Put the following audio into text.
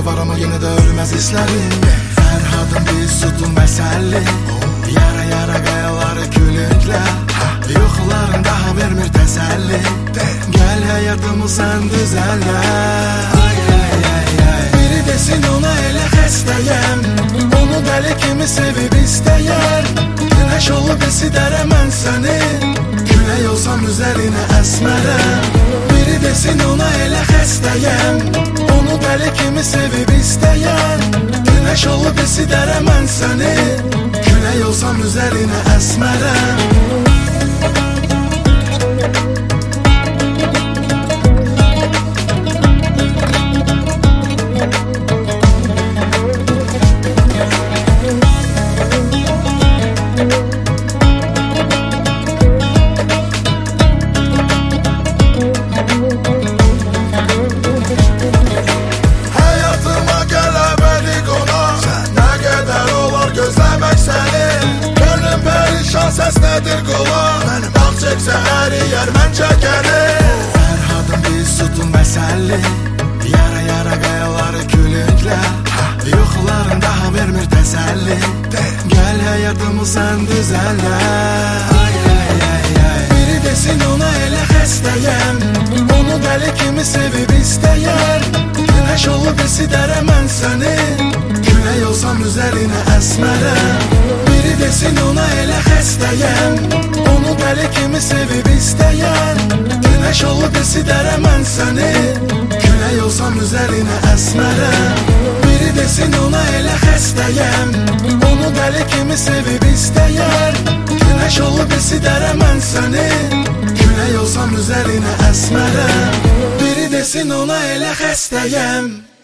var ama yine de ölmez hislerim. Ferhad'ın bir sütun məsəlli, yara yara qayaları külüklər, yuxuların daha vermir təsəlli. Gəl həyatımı sən düzəllə. Biri desin ona elə xəstəyəm, onu dəli kimi sevib istəyər. Güneş olub esidərəm mən səni, külək olsam üzərinə əsmərəm. Biri desin ona elə xəstəyəm, onu dəli kimi sevib istəyər. Güneş olub esidərəm mən səni, külək olsam üzərinə əsmərəm. Səs nədir qulaq, dağ çəksə əriyər mən çəkərim. Ferhad'ın bir sütun məsəlli, yara yara qayaları külüklər, yuxuların daha vermir təsəlli. Gəl həyatımı sən düzəllə. Biri desin ona elə xəstəyəm, onu dəli kimi sevib istəyər. Güneş olub esidərəm mən səni, külək olsam üzərinə əsmərəm. Biri desin ona elə xəstəyəm, onu dəli kimi sevib istəyər. Güneş olub esidərəm mən səni, külək olsam üzərinə əsmərəm. Biri desin ona elə xəstəyəm, onu dəli kimi sevib istəyər. Güneş olub esidərəm mən səni, külək olsam üzərinə əsmərəm. Biri desin ona elə xəstəyəm.